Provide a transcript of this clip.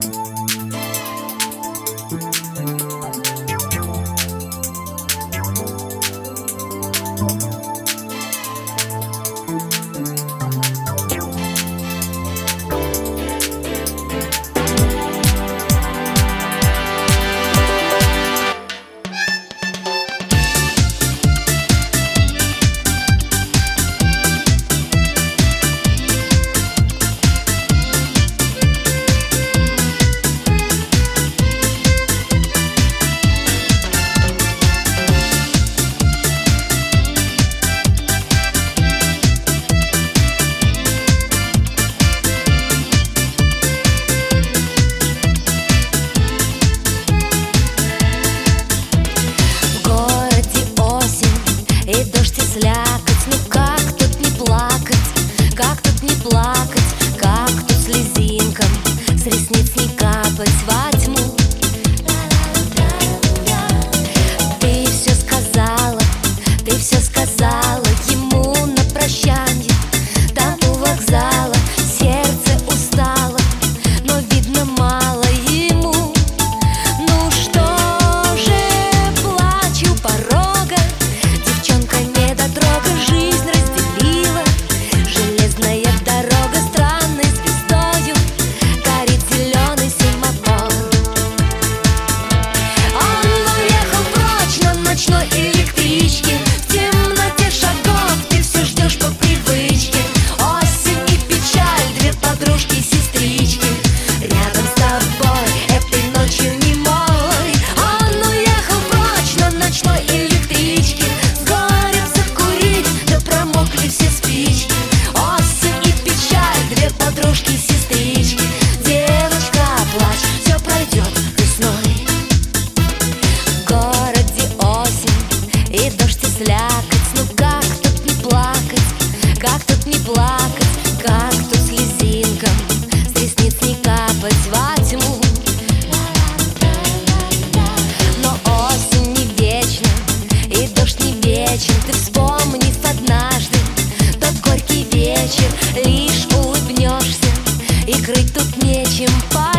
слякоть, ну как тут не плакать, как тут не плакать, как тут слезинкам с ресниц не капать во тьму. Ты все сказала ему на прощанье, там у вокзала сердце устало, но видно мало ему. Ну что же, плачу порога, девчонка недотрога жизнь разделила. Железная дорога странной звездою горит зеленый семафор. Он уехал прочь на ночной электричке, в темноте шагов ты все ждешь по привычке. Осень и печаль, две подружки-сестрички рядом с тобой этой ночью немой. Он уехал прочь на ночной электричке, с горем закурить, да промокли все спички. Осень и печаль, две подружки-сестрички. Девочка, плачь, все пройдет весной. В городе осень и дождь и слякоть, ну как тут не плакать, как тут не плакать, как тут слезинкам с ресниц не капать во тьму. Но осень не вечна и дождь не вечен, ты вспомнив однажды тот горький вечер, лишь улыбнешься и крыть тут нечем.